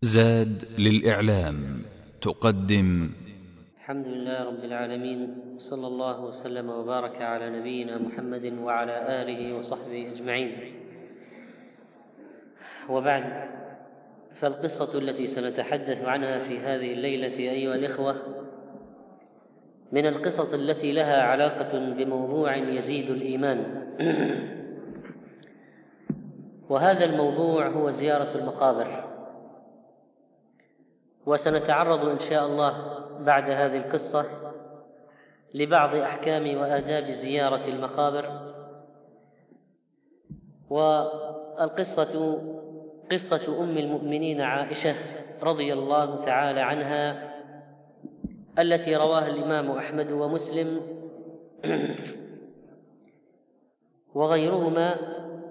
زاد للإعلام تقدم. الحمد لله رب العالمين، صلى الله وسلم وبارك على نبينا محمد وعلى آله وصحبه أجمعين، وبعد، فالقصة التي سنتحدث عنها في هذه الليلة أيها الإخوة من القصص التي لها علاقة بموضوع يزيد الإيمان وهذا الموضوع هو زيارة المقابر. وسنتعرض إن شاء الله بعد هذه القصة لبعض أحكام وآداب زيارة المقابر. والقصة قصة أم المؤمنين عائشة رضي الله تعالى عنها التي رواها الإمام أحمد ومسلم وغيرهما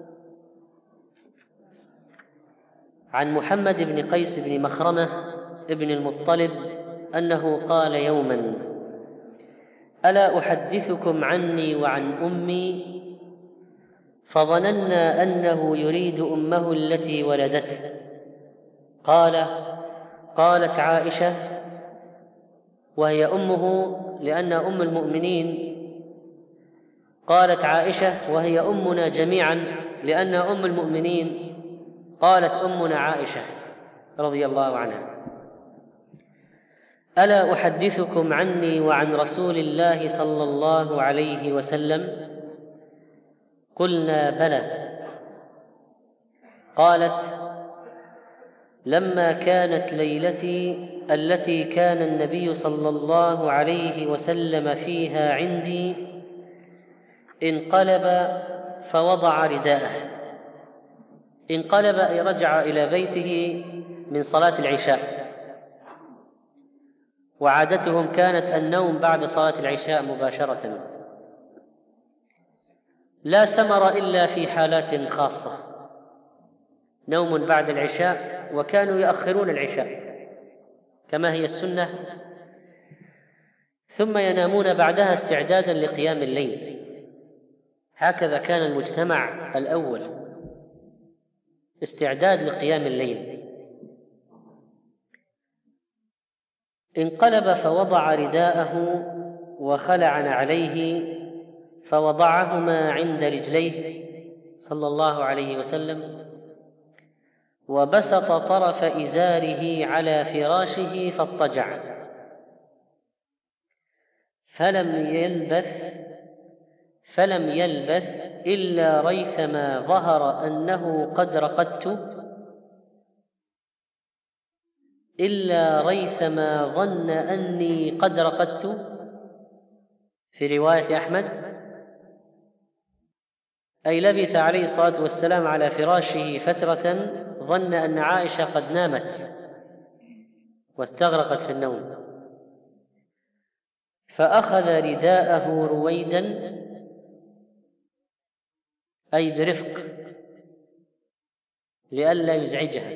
عن محمد بن قيس بن مخرمة ابن المطلب أنه قال يوما: ألا أحدثكم عني وعن أمي؟ فظننا أنه يريد أمه التي ولدته. قالت عائشة وهي أمه، لأن أم المؤمنين، قالت عائشة وهي أمنا جميعا لأن أم المؤمنين، قالت أمنا عائشة رضي الله عنها: ألا أحدثكم عني وعن رسول الله صلى الله عليه وسلم؟ قلنا بلى. قالت: لما كانت ليلتي التي كان النبي صلى الله عليه وسلم فيها عندي انقلب فوضع رداءه. انقلب أي رجع إلى بيته من صلاة العشاء، وعادتهم كانت النوم بعد صلاة العشاء مباشرة، لا سمر إلا في حالات خاصة، نوم بعد العشاء، وكانوا يؤخرون العشاء كما هي السنة، ثم ينامون بعدها استعدادا لقيام الليل. هكذا كان المجتمع الأول، استعداد لقيام الليل. انقلب فوضع رداءه وخلع عليه فوضعهما عند رجليه صلى الله عليه وسلم، وبسط طرف إزاره على فراشه فاضطجع، فلم يلبث إلا ريثما ظهر أنه قد إلا ريثما ظن أني قد رقدت، في رواية أحمد، أي لبث عليه الصلاة والسلام على فراشه فترة ظن أن عائشة قد نامت واستغرقت في النوم، فأخذ رداءه رويدا أي برفق لئلا يزعجها،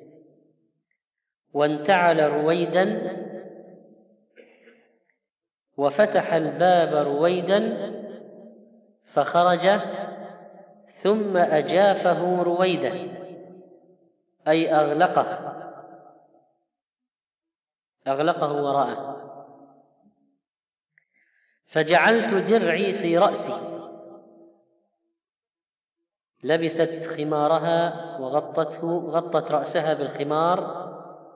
وانتعل رويدا وفتح الباب رويدا فخرج، ثم أجافه رويدا أي أغلقه وراءه. فجعلت درعي في رأسي، لبست خمارها غطت رأسها بالخمار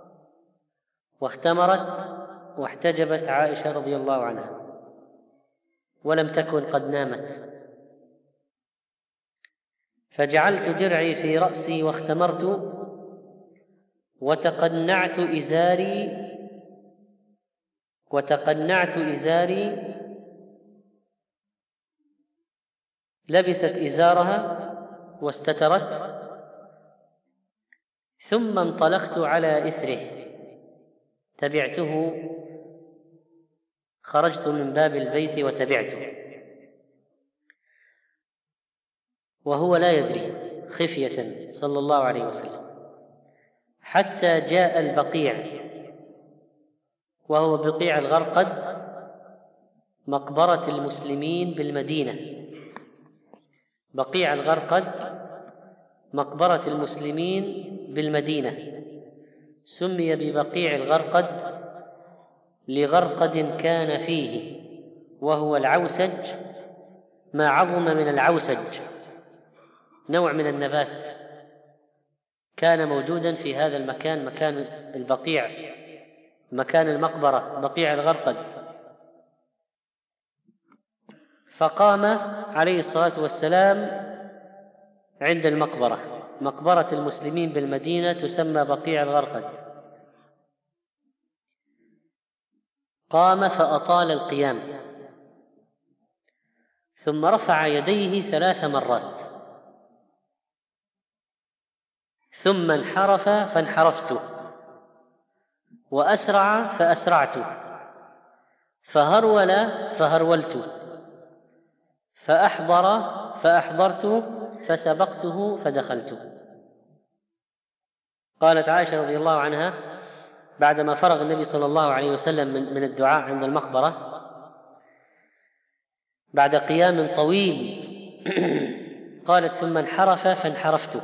واختمرت واحتجبت عائشة رضي الله عنها، ولم تكن قد نامت. فجعلت درعي في رأسي واختمرت وتقنعت إزاري، لبست إزارها واستترت، ثم انطلقت على إثره، تبعته، خرجت من باب البيت وتبعته وهو لا يدري، خفية صلى الله عليه وسلم، حتى جاء البقيع، وهو بقيع الغرقد، مقبرة المسلمين بالمدينة. بقيع الغرقد مقبرة المسلمين بالمدينة، سمي ببقيع الغرقد لغرقد كان فيه، وهو العوسج، ما عظم من العوسج، نوع من النبات كان موجودا في هذا المكان، مكان البقيع، مكان المقبرة، بقيع الغرقد. فقام عليه الصلاة والسلام عند المقبرة، مقبرة المسلمين بالمدينة تسمى بقيع الغرقد. قام فأطال القيام، ثم رفع يديه 3 مرات، ثم انحرف فانحرفت، وأسرع فأسرعت، فهرول فهرولت، فأحضر فأحضرت، فسبقته فدخلت. قالت عائشة رضي الله عنها بعدما فرغ النبي صلى الله عليه وسلم من الدعاء عند المقبرة بعد قيام طويل قالت: ثم انحرف فانحرفت،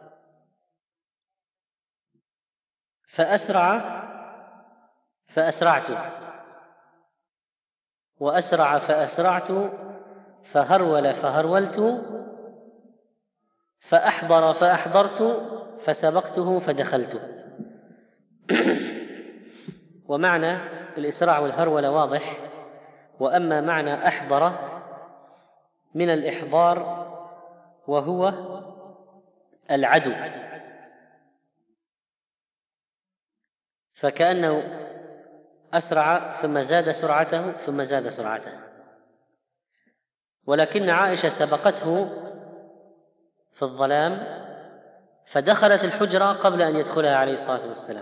فأسرع فأسرعت، وأسرع فأسرعت، فهرول فهرولت، فأحضر فأحضرت، فسبقته فدخلت. ومعنى الإسراع والهرولة واضح، وأما معنى أحضر من الإحضار وهو العدو، فكأنه أسرع ثم زاد سرعته ثم زاد سرعته. ولكن عائشة سبقته في الظلام فدخلت الحجرة قبل أن يدخلها عليه الصلاة والسلام.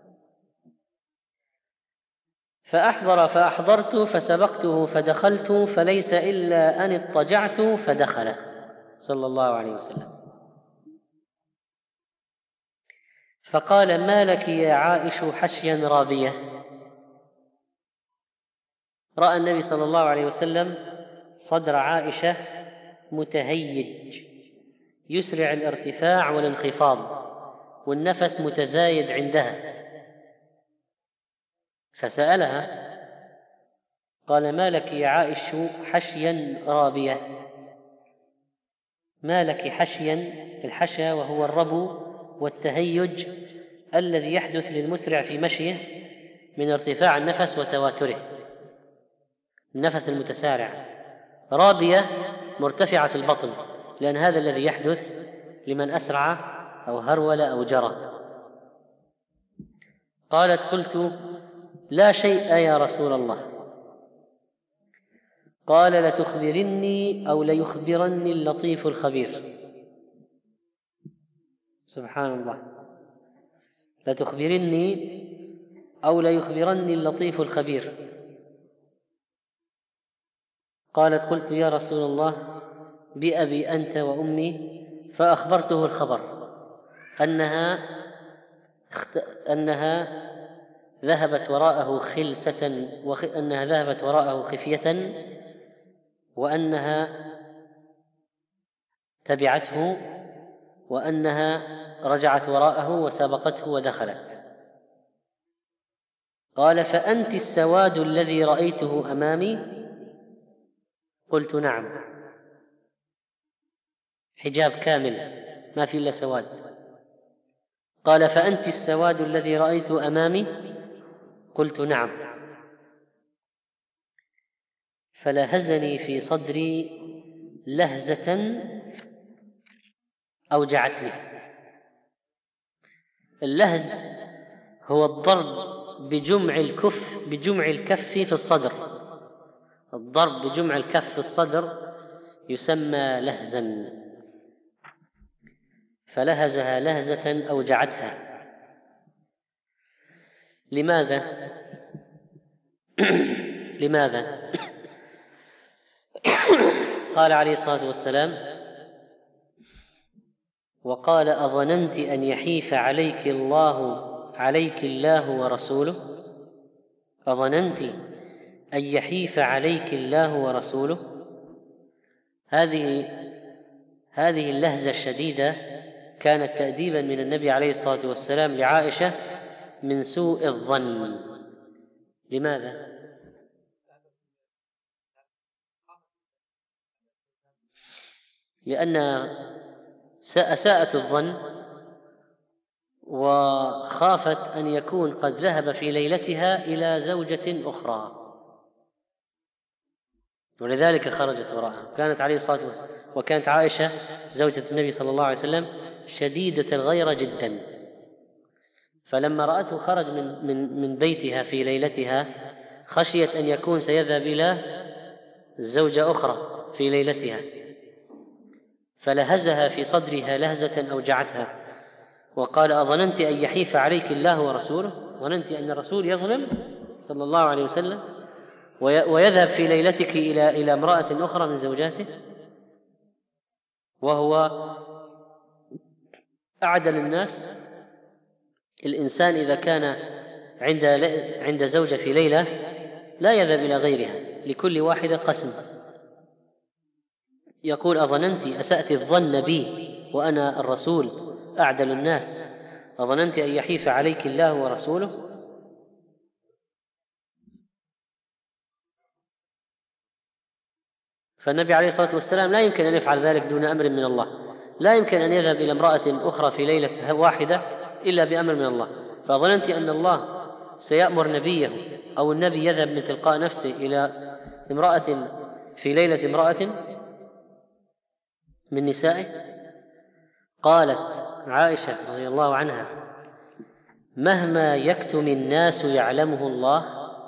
فأحضر فأحضرت، فسبقته فدخلت، فليس إلا أن اضطجعت فدخل صلى الله عليه وسلم. فقال: ما لك يا عائش حشيا رابية؟ رأى النبي صلى الله عليه وسلم صدر عائشة متهيج يسرع الارتفاع والانخفاض، والنفس متزايد عندها، فسألها قال: ما لك يا عائش حشيا رابية؟ ما لك حشيا؟ الحشى وهو الربو والتهيج الذي يحدث للمسرع في مشيه من ارتفاع النفس وتواتره، النفس المتسارع. رابية مرتفعة البطن، لأن هذا الذي يحدث لمن أسرع أو هرول أو جرى. قالت: قلت: لا شيء يا رسول الله. قال: لتخبرني أو ليخبرني اللطيف الخبير. سبحان الله، لتخبرني أو ليخبرني اللطيف الخبير. قالت: قلت: يا رسول الله، بأبي أنت وأمي. فأخبرته الخبر أنها ذهبت وراءه خلسة، وأنها ذهبت وراءه خفية، وأنها تبعته، وأنها رجعت وراءه وسبقته ودخلت. قال: فأنت السواد الذي رأيته أمامي؟ قلت: نعم. حجاب كامل ما في إلا سواد. قال: فأنت السواد الذي رأيته أمامي؟ قلت: نعم. فلهزني في صدري لهزة أوجعتني. اللهز هو الضرب بجمع الكف في الصدر. الضرب بجمع الكف في الصدر يسمى لهزا. فلهزها لهزة أوجعتها. لماذا؟ لماذا؟ قال عليه الصلاة والسلام: وقال: أظننت أن يحيف عليك الله ورسوله؟ أظننت أن يحيف عليك الله ورسوله؟ هذه اللهزة الشديدة كانت تأديبا من النبي عليه الصلاة والسلام لعائشة من سوء الظن. لماذا؟ لأن أساءت الظن وخافت أن يكون قد ذهب في ليلتها إلى زوجة أخرى، ولذلك خرجت وراءها. كانت عليه الصلاة والسلام وكانت عائشة زوجة النبي صلى الله عليه وسلم شديدة الغيرة جدا، فلما رأته خرج من بيتها في ليلتها خشيت أن يكون سيذهب إلى زوجة أخرى في ليلتها، فلهزها في صدرها لهزة أوجعتها، وقال: أظننت أن يحيف عليك الله ورسوله؟ ظننت أن الرسول يظلم صلى الله عليه وسلم ويذهب في ليلتك إلى امرأة أخرى من زوجاته، وهو أعدل الناس. الإنسان إذا كان عند زوجة في ليلة لا يذهب إلى غيرها، لكل واحدة قسم. يقول: أظننت أسأت الظن بي وأنا الرسول أعدل الناس، أظننت أن يحيف عليك الله ورسوله؟ فالنبي عليه الصلاة والسلام لا يمكن أن يفعل ذلك دون أمر من الله، لا يمكن أن يذهب إلى امرأة أخرى في ليلة واحدة إلا بأمر من الله. فظننت أن الله سيأمر نبيه أو النبي يذهب من تلقاء نفسه إلى امرأة في ليلة امرأة من نسائه. قالت عائشة رضي الله عنها: مهما يكتم الناس يعلمه الله،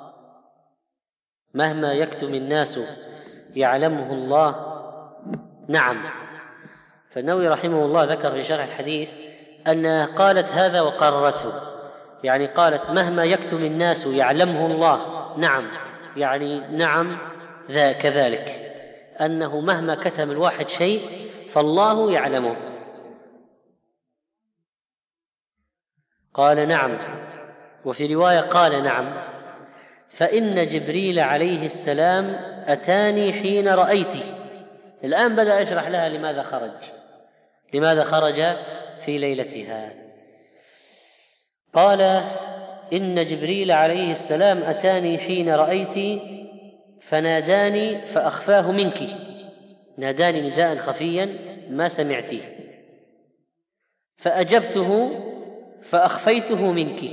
مهما يكتم الناس يعلمه الله. نعم. فالنووي رحمه الله ذكر في شرح الحديث أنها قالت هذا وقررته، يعني قالت: مهما يكتم الناس يعلمه الله. نعم، يعني نعم كذلك، أنه مهما كتم الواحد شيء فالله يعلمه. قال: نعم. وفي رواية قال: نعم، فإن جبريل عليه السلام أتاني حين رأيته. الآن بدأ يشرح لها لماذا خرج في ليلتها. قال: إن جبريل عليه السلام أتاني حين رأيت فناداني فأخفاه منك. ناداني نداء خفيا ما سمعتيه، فأجبته فأخفيته منك،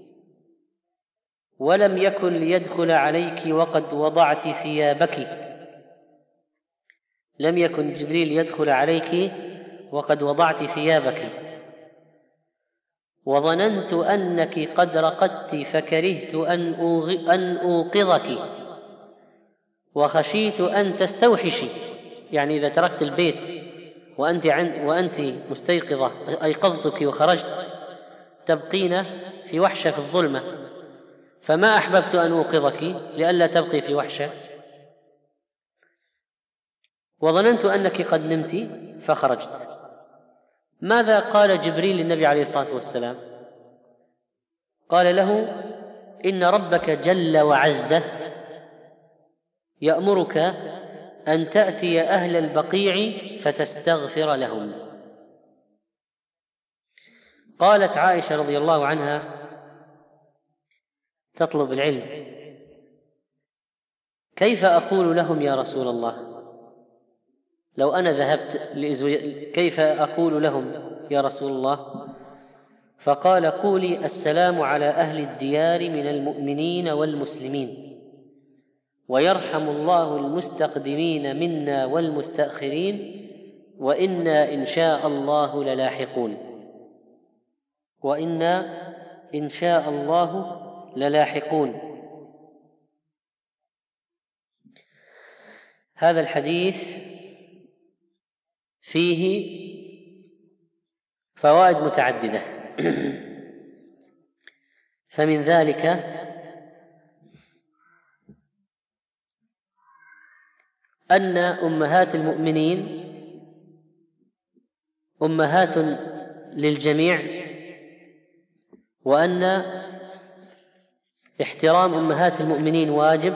ولم يكن ليدخل عليك وقد وضعت ثيابك. لم يكن جبريل يدخل عليك وقد وضعت ثيابك. وظننت أنك قد رقدت فكرهت أن أوقظك، وخشيت أن تستوحشي، يعني إذا تركت البيت وأنت مستيقظة أيقظتك وخرجت تبقين في وحشة في الظلمة، فما أحببت أن أوقظك لئلا تبقي في وحشة. وظننت أنك قد نمت فخرجت. ماذا قال جبريل للنبي عليه الصلاة والسلام؟ قال له: إن ربك جل وعز يأمرك أن تأتي أهل البقيع فتستغفر لهم. قالت عائشة رضي الله عنها تطلب العلم: كيف أقول لهم يا رسول الله؟ لو أنا ذهبت كيف أقول لهم يا رسول الله؟ فقال: قولي: السلام على أهل الديار من المؤمنين والمسلمين، ويرحم الله المستقدمين منا والمستأخرين، وإنا إن شاء الله للاحقون. وإنا إن شاء الله للاحقون. هذا الحديث فيه فوائد متعددة، فمن ذلك أن أمهات المؤمنين أمهات للجميع، وأن احترام أمهات المؤمنين واجب،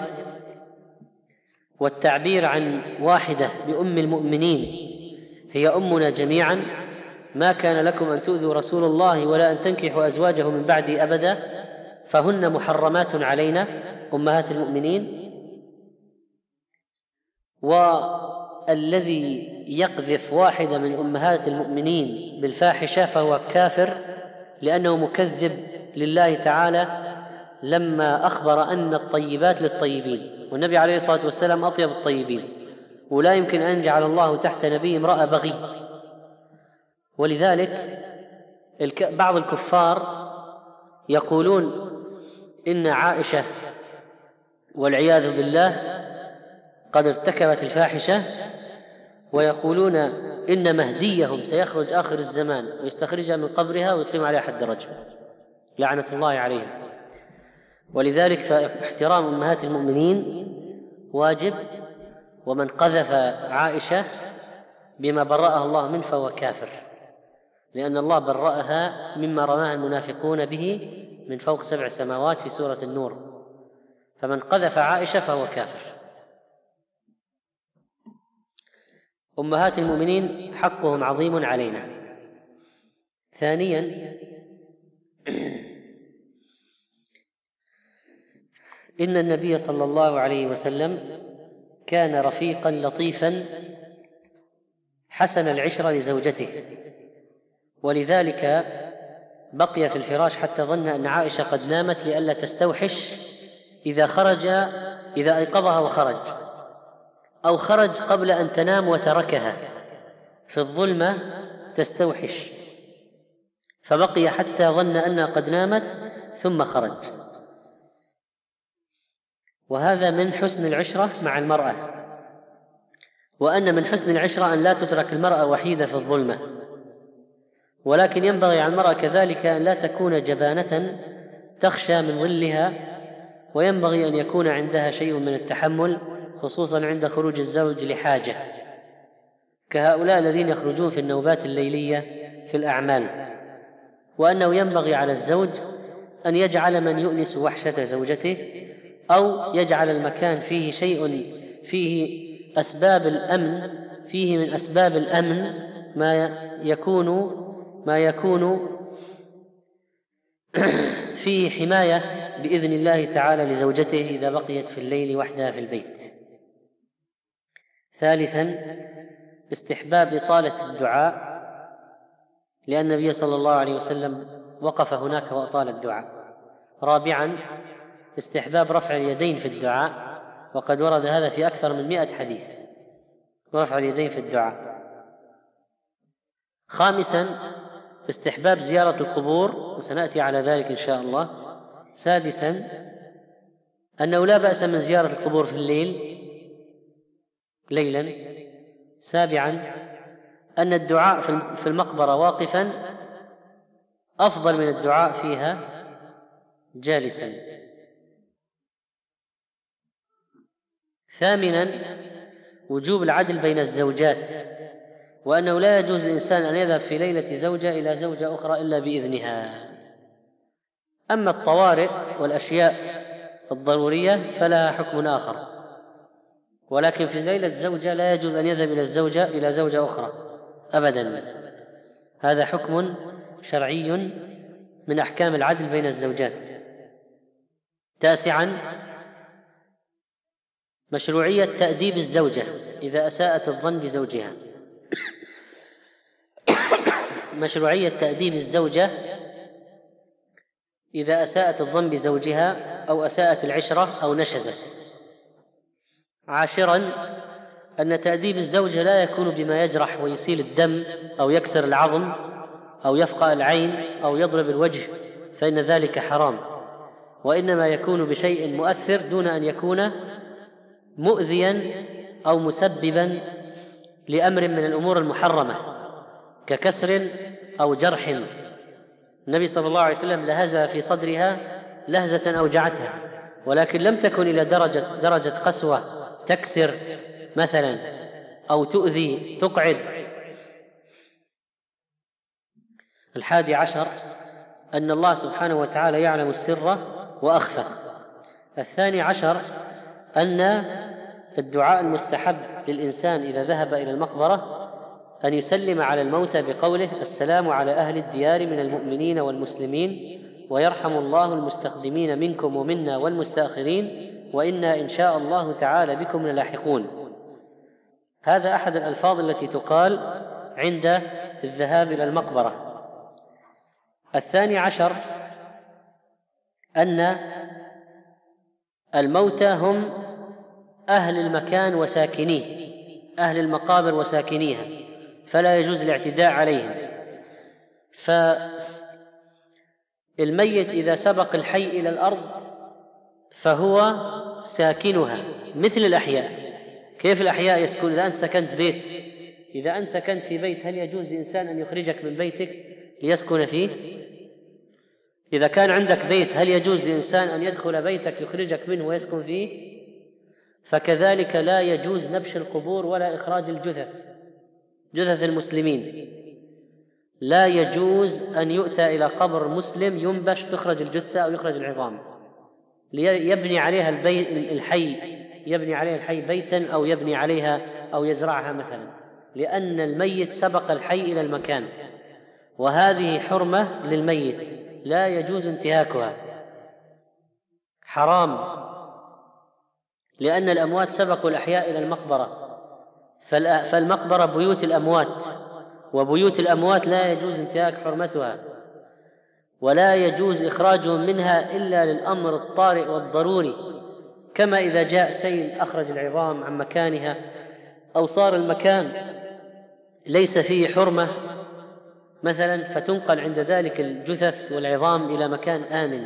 والتعبير عن واحدة بأم المؤمنين هي أمنا جميعا ما كان لكم أن تؤذوا رسول الله ولا أن تنكحوا أزواجه من بعدي أبدا فهن محرمات علينا أمهات المؤمنين. والذي يقذف واحدة من أمهات المؤمنين بالفاحشة فهو كافر، لأنه مكذب لله تعالى لما أخبر أن الطيبات للطيبين، والنبي عليه الصلاة والسلام أطيب الطيبين، ولا يمكن أن يجعل الله تحت نبي امرأة بغي. ولذلك بعض الكفار يقولون إن عائشة والعياذ بالله قد ارتكبت الفاحشة، ويقولون إن مهديهم سيخرج آخر الزمان ويستخرجها من قبرها ويقيم عليها حد الرجم، لعنة الله عليهم. ولذلك فاحترام أمهات المؤمنين واجب، ومن قذف عائشة بما برأها الله منه فهو كافر، لأن الله برأها مما رماها المنافقون به من فوق 7 سماوات في سورة النور، فمن قذف عائشة فهو كافر. أمهات المؤمنين حقهم عظيم علينا. ثانيا، إن النبي صلى الله عليه وسلم كان رفيقا لطيفا حسن العشرة لزوجته، ولذلك بقي في الفراش حتى ظن أن عائشة قد نامت لئلا تستوحش إذا أيقظها وخرج، أو خرج قبل أن تنام وتركها في الظلمة تستوحش، فبقي حتى ظن أنها قد نامت ثم خرج. وهذا من حسن العشرة مع المرأة، وأن من حسن العشرة أن لا تترك المرأة وحيدة في الظلمة، ولكن ينبغي على المرأة كذلك أن لا تكون جبانة تخشى من ظلها، وينبغي أن يكون عندها شيء من التحمل، خصوصا عند خروج الزوج لحاجة، كهؤلاء الذين يخرجون في النوبات الليلية في الأعمال. وأنه ينبغي على الزوج أن يجعل من يؤنس وحشة زوجته، أو يجعل المكان فيه شيء فيه أسباب الأمن، فيه من أسباب الأمن ما يكون فيه حماية بإذن الله تعالى لزوجته إذا بقيت في الليل وحدها في البيت. ثالثا، استحباب إطالة الدعاء، لأن النبي صلى الله عليه وسلم وقف هناك وأطال الدعاء. رابعا، استحباب رفع اليدين في الدعاء، وقد ورد هذا في أكثر من 100 حديث، رفع اليدين في الدعاء. خامسا، استحباب زيارة القبور، وسنأتي على ذلك إن شاء الله. سادسا، أنه لا بأس من زيارة القبور في الليل ليلا. سابعا، أن الدعاء في المقبرة واقفا أفضل من الدعاء فيها جالسا. ثامنا، وجوب العدل بين الزوجات، وأنه لا يجوز للإنسان أن يذهب في ليلة زوجة إلى زوجة أخرى إلا بإذنها. أما الطوارئ والأشياء الضرورية فلها حكم آخر، ولكن في ليلة زوجة لا يجوز أن يذهب إلى زوجة أخرى أبدا. هذا حكم شرعي من أحكام العدل بين الزوجات. تاسعا، مشروعية تأديب الزوجة إذا أساءت الظن بزوجها. مشروعية تأديب الزوجة إذا أساءت الظن بزوجها أو أساءت العشرة أو نشزت. عاشرا، أن تأديب الزوجة لا يكون بما يجرح ويسيل الدم أو يكسر العظم أو يفقأ العين أو يضرب الوجه، فإن ذلك حرام، وإنما يكون بشيء مؤثر دون أن يكون مؤذيا أو مسببا لأمر من الأمور المحرمة ككسر أو جرح. النبي صلى الله عليه وسلم لهزها في صدرها لهزة أوجعتها، ولكن لم تكن إلى درجة قسوة تكسر مثلا أو تؤذي تقعد. 11، أن الله سبحانه وتعالى يعلم السر وأخفى. 12، أن الدعاء المستحب للإنسان إذا ذهب إلى المقبرة أن يسلم على الموتى بقوله: السلام على أهل الديار من المؤمنين والمسلمين، ويرحم الله المستقدمين منكم ومنا والمستأخرين، وإنا إن شاء الله تعالى بكم للاحقون. هذا أحد الألفاظ التي تقال عند الذهاب إلى المقبرة. 12 أن الموتى هم أهل المكان وساكنيه، أهل المقابر وساكنيها، فلا يجوز الاعتداء عليهم. فالميت إذا سبق الحي إلى الأرض فهو ساكنها مثل الأحياء. كيف الأحياء يسكن؟ إذا أنت سكنت في بيت، هل يجوز لإنسان أن يخرجك من بيتك ليسكن فيه؟ إذا كان عندك بيت، هل يجوز لإنسان أن يدخل بيتك يخرجك منه ويسكن فيه؟ فكذلك لا يجوز نبش القبور ولا إخراج جثث المسلمين. لا يجوز أن يؤتى إلى قبر مسلم ينبش، تخرج الجثة أو يخرج العظام، يبني عليها الحي بيتا أو يبني عليها أو يزرعها مثلا، لأن الميت سبق الحي إلى المكان، وهذه حرمة للميت لا يجوز انتهاكها، حرام، لأن الأموات سبقوا الأحياء إلى المقبرة، فالمقبرة بيوت الأموات، وبيوت الأموات لا يجوز انتهاك حرمتها، ولا يجوز إخراجهم منها إلا للأمر الطارئ والضروري، كما إذا جاء سيل أخرج العظام عن مكانها، أو صار المكان ليس فيه حرمة مثلا، فتنقل عند ذلك الجثث والعظام إلى مكان آمن.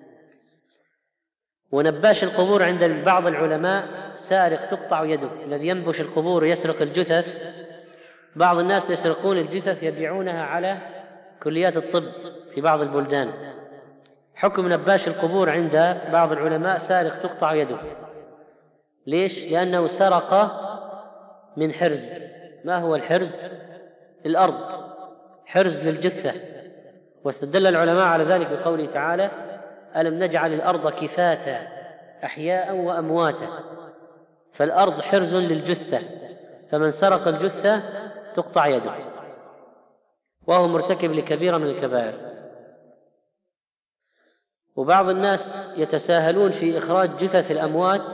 ونباش القبور عند بعض العلماء سارق تقطع يده، الذي ينبش القبور ويسرق الجثث. بعض الناس يسرقون الجثث يبيعونها على كليات الطب في بعض البلدان. حكم نباش القبور عند بعض العلماء سارق تقطع يده. ليش؟ لأنه سرق من حرز. ما هو الحرز؟ الأرض، حرز للجثة. واستدل العلماء على ذلك بقوله تعالى: ألم نجعل الأرض كفاتا أحياء وأمواتا. فالأرض حرز للجثة، فمن سرق الجثة تقطع يده، وهو مرتكب لكبيرة من الكبائر. وبعض الناس يتساهلون في إخراج جثث الأموات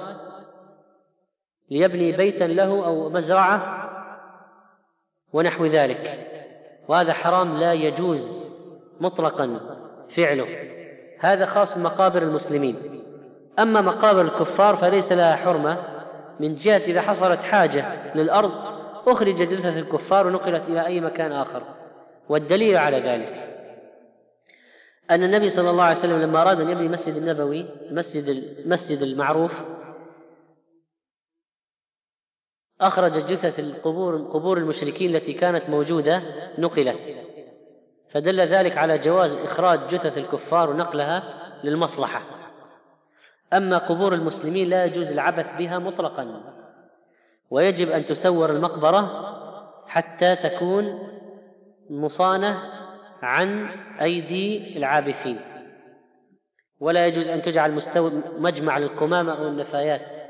ليبني بيتا له أو مزرعة ونحو ذلك، وهذا حرام لا يجوز مطلقا فعله. هذا خاص بمقابر المسلمين. أما مقابر الكفار فليس لها حرمة، من جهة إذا حصلت حاجة للأرض أخرج جثث الكفار ونقلت إلى أي مكان آخر. والدليل على ذلك أن النبي صلى الله عليه وسلم لما أراد أن يبني المسجد النبوي، المسجد المعروف، أخرج جثث قبور المشركين التي كانت موجودة نقلت، فدل ذلك على جواز إخراج جثث الكفار ونقلها للمصلحة. أما قبور المسلمين لا يجوز العبث بها مطلقا، ويجب أن تسور المقبرة حتى تكون مصانة عن أيدي العابثين، ولا يجوز أن تجعل مجمع للقمامة أو النفايات،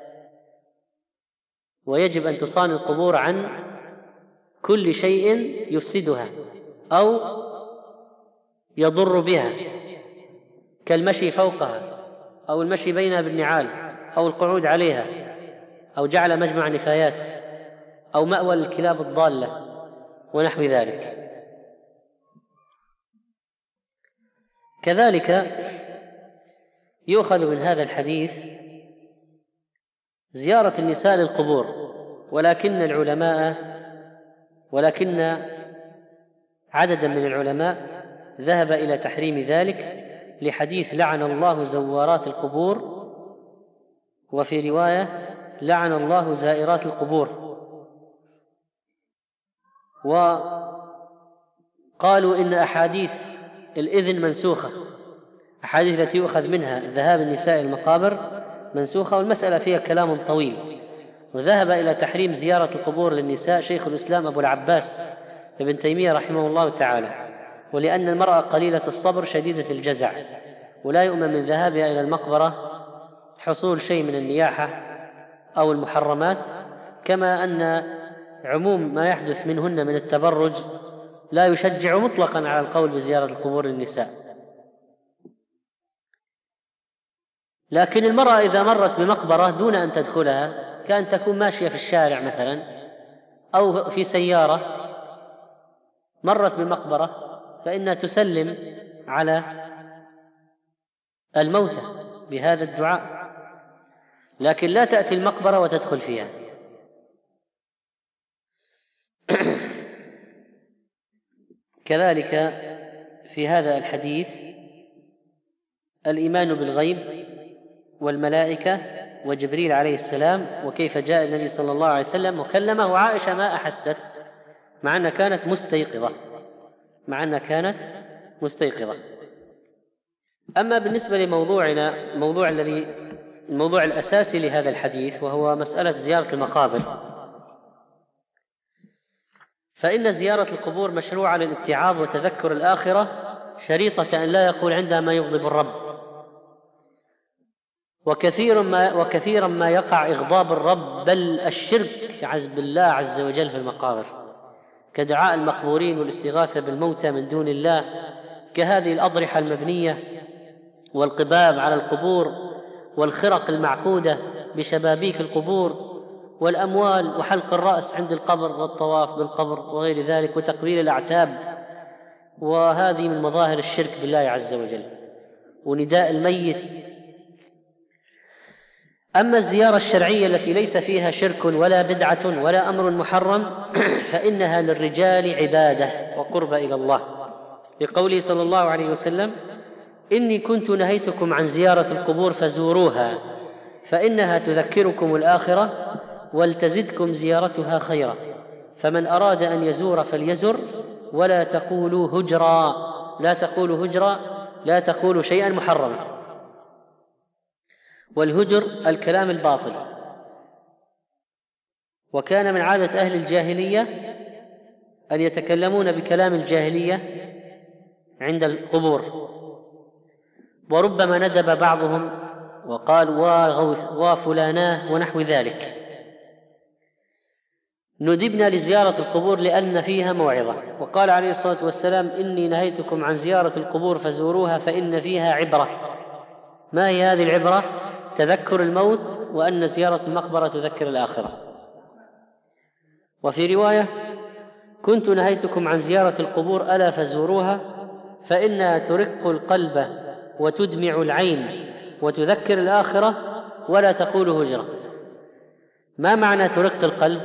ويجب أن تصان القبور عن كل شيء يفسدها أو يضر بها، كالمشي فوقها أو المشي بينها بالنعال أو القعود عليها أو جعل مجمع نفايات أو مأوى الكلاب الضالة ونحو ذلك. كذلك يؤخذ من هذا الحديث زيارة النساء للقبور، ولكن عددا من العلماء ذهب إلى تحريم ذلك لحديث لعن الله زوارات القبور، وفي رواية لعن الله زائرات القبور. وقالوا إن أحاديث الإذن منسوخة، أحاديث التي يؤخذ منها ذهاب النساء المقابر منسوخة، والمسألة فيها كلام طويل. وذهب إلى تحريم زيارة القبور للنساء شيخ الإسلام أبو العباس ابن تيمية رحمه الله تعالى، ولأن المرأة قليلة الصبر شديدة الجزع، ولا يؤمن من ذهابها إلى المقبرة حصول شيء من النياحة أو المحرمات، كما أن عموم ما يحدث منهن من التبرج لا يشجع مطلقا على القول بزيارة القبور للنساء. لكن المرأة إذا مرت بمقبرة دون أن تدخلها، كأن تكون ماشية في الشارع مثلا أو في سيارة مرت بمقبرة، فإنها تسلم على الموتى بهذا الدعاء، لكن لا تأتي المقبرة وتدخل فيها. كذلك في هذا الحديث الإيمان بالغيب والملائكة وجبريل عليه السلام، وكيف جاء النبي صلى الله عليه وسلم وكلمه عائشة ما أحست مع أنها كانت مستيقظة. أما بالنسبة لموضوعنا، الموضوع الأساسي لهذا الحديث وهو مسألة زيارة المقابر، فإن زيارة القبور مشروعة للاتعاظ وتذكر الآخرة، شريطة أن لا يقول عندها ما يغضب الرب. وكثيرا ما يقع إغضاب الرب بل الشرك بالله عز وجل في المقابر، كدعاء المقبورين والاستغاثة بالموتى من دون الله، كهذه الأضرحة المبنية والقباب على القبور والخرق المعقودة بشبابيك القبور والأموال وحلق الرأس عند القبر والطواف بالقبر وغير ذلك وتقبيل الأعتاب، وهذه من مظاهر الشرك بالله عز وجل، ونداء الميت. أما الزيارة الشرعية التي ليس فيها شرك ولا بدعة ولا أمر محرم فإنها للرجال عبادة وقرب إلى الله، لقوله صلى الله عليه وسلم: إني كنت نهيتكم عن زيارة القبور فزوروها فإنها تذكركم الآخرة ولتزدكم زيارتها خيرا، فمن أراد أن يزور فليزر ولا تقولوا هجرا، لا تقولوا شيئا محرما. والهجر الكلام الباطل، وكان من عادة أهل الجاهلية أن يتكلمون بكلام الجاهلية عند القبور، وربما ندب بعضهم وقال وفلاناه ونحو ذلك. ندبنا لزيارة القبور لأن فيها موعظة، وقال عليه الصلاة والسلام: إني نهيتكم عن زيارة القبور فزوروها فإن فيها عبرة. ما هي هذه العبرة؟ تذكر الموت، وأن زيارة المقبرة تذكر الآخرة. وفي رواية: كنت نهيتكم عن زيارة القبور ألا فزوروها فإنها ترق القلب وتدمع العين وتذكر الآخرة ولا تقول هجرة. ما معنى ترق القلب؟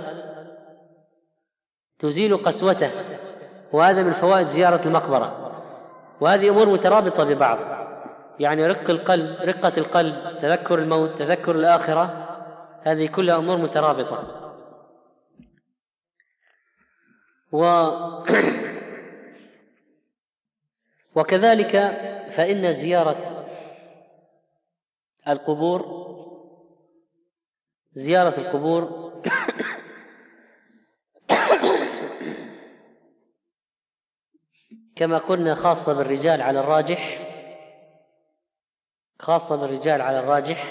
تزيل قسوته، وهذا من فوائد زيارة المقبرة. وهذه أمور مترابطة ببعض، يعني رقة القلب، تذكر الموت، تذكر الآخرة، هذه كلها أمور مترابطة. وكذلك فإن زيارة القبور كما قلنا خاصة بالرجال على الراجح،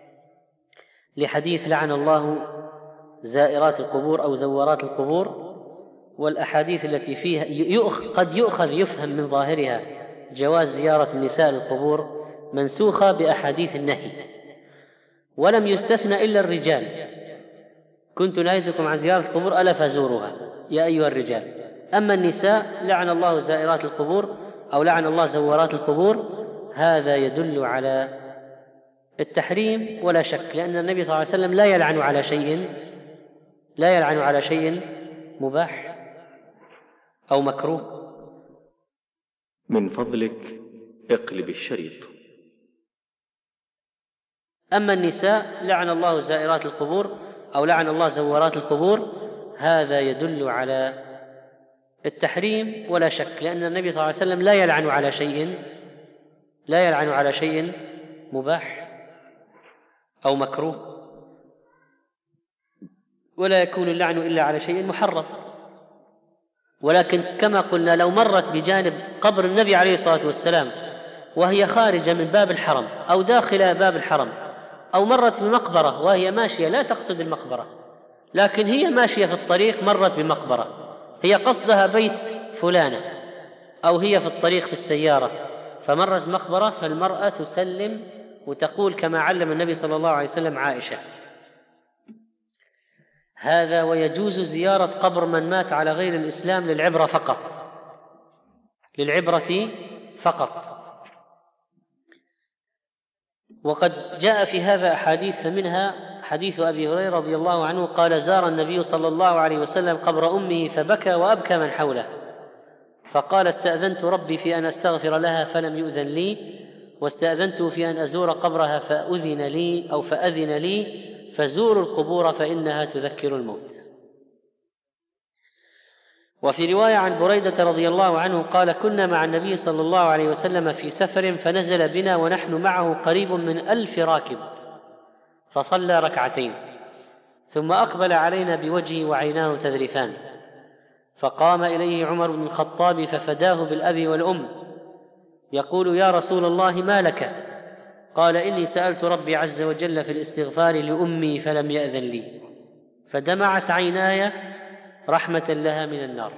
لحديث لعن الله زائرات القبور أو زوارات القبور، والأحاديث التي فيها قد يفهم من ظاهرها جواز زيارة النساء للقبور منسوخة بأحاديث النهي، ولم يستثنى إلا الرجال. كنت نهيتكم عن زيارة القبور ألا فزوروها يا أيها الرجال. أما النساء لعن الله زائرات القبور أو لعن الله زوارات القبور، هذا يدل على التحريم ولا شك، لأن النبي صلى الله عليه وسلم لا يلعن على شيء مباح أو مكروه. من فضلك اقلب الشريط. أما النساء لعن الله زائرات القبور أو لعن الله زوارات القبور، هذا يدل على التحريم ولا شك، لأن النبي صلى الله عليه وسلم لا يلعن على شيء مباح أو مكروه، ولا يكون اللعن إلا على شيء محرم. ولكن كما قلنا لو مرت بجانب قبر النبي عليه الصلاة والسلام وهي خارجة من باب الحرم أو داخل باب الحرم، أو مرت بمقبرة وهي ماشية لا تقصد المقبرة لكن هي ماشية في الطريق مرت بمقبرة، هي قصدها بيت فلانة، أو هي في الطريق في السيارة فمرت مقبرة، فالمرأة تسلم وتقول كما علم النبي صلى الله عليه وسلم عائشة. هذا ويجوز زيارة قبر من مات على غير الإسلام للعبرة فقط. وقد جاء في هذا أحاديث، فمنها حديث أبي هريرة رضي الله عنه قال: زار النبي صلى الله عليه وسلم قبر أمه فبكى وأبكى من حوله، فقال: استأذنت ربي في أن أستغفر لها فلم يؤذن لي، واستأذنت في أن أزور قبرها فأذن لي، فزوروا القبور فإنها تذكر الموت. وفي رواية عن بريدة رضي الله عنه قال: كنا مع النبي صلى الله عليه وسلم في سفر فنزل بنا ونحن معه قريب من 1000 راكب، فصلى ركعتين ثم أقبل علينا بوجهه وعيناه تذرفان، فقام إليه عمر بن الخطاب ففداه بالأب والأم يقول: يا رسول الله ما لك؟ قال: إني سألت ربي عز وجل في الاستغفار لأمي فلم يأذن لي، فدمعت عيناي رحمة لها من النار،